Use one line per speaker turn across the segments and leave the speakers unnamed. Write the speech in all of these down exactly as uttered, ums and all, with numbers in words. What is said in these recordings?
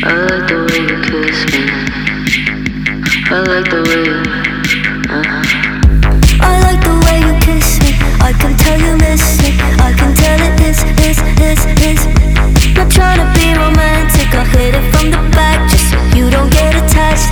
I like the way you kiss me. I like the way you, uh-huh.
I like the way you kiss me. I can tell you miss it. I can tell it is, is, is, is. Not trying to be romantic. I'll hit it from the back just so you don't get attached.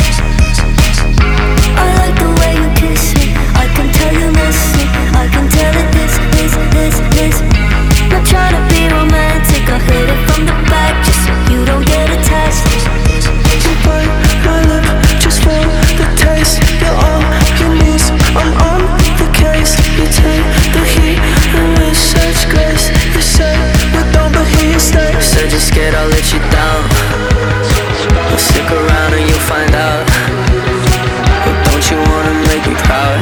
I like the way you kiss me. I can tell you miss it. I can tell it is, is, is, is. Not trying to be romantic. I'll hit it from the back just so you don't get attached.
You bite my lip just for the taste. You're all you need, I'm on the case. You take the heat and with such grace. You say we don't, but here you stay.
Said you're scared I'll let you down. Well, stick around and you'll find out. But don't you wanna make me proud?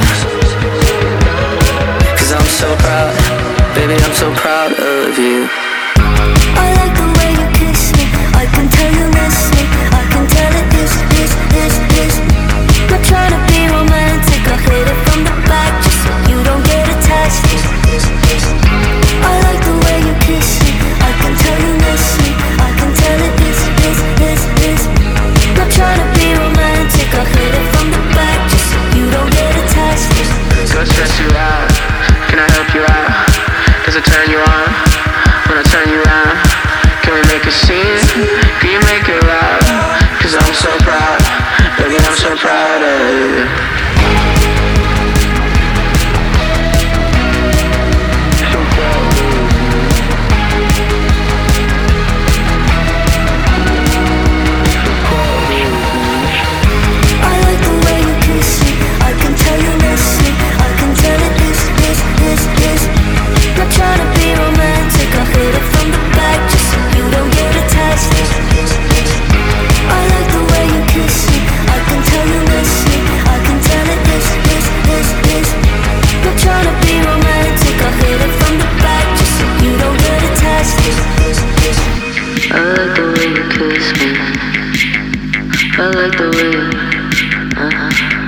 Cause I'm so proud, baby, I'm so proud of you.
I like the way you kiss me. I can tell you miss me. I can tell it is, is, is, is. Not trying to be romantic. I'll hit it from the back just so you don't get attached. I like the way you kiss me. I can tell you miss me. I can tell it is, is, is, is. Not trying to be romantic. I'll hit it from the back just so you don't get attached.
Go stress you out, can I help you out? Does it turn you on when I turn you around? Can we make a scene? Can you make it loud? Cause I'm so proud, baby, I'm so proud of you.
I like the way you kiss me. I can tell you miss me. I can tell it is, is, is, is. Not trying to be romantic. I'll hit it from the back just so you don't get attached. I like the way you kiss me. I can tell you miss me. I can tell it is, is, is, is. Not trying to be romantic. I'll hit it from the back just so you don't get attached.
I like the way you kiss me. I like the way you, uh-huh.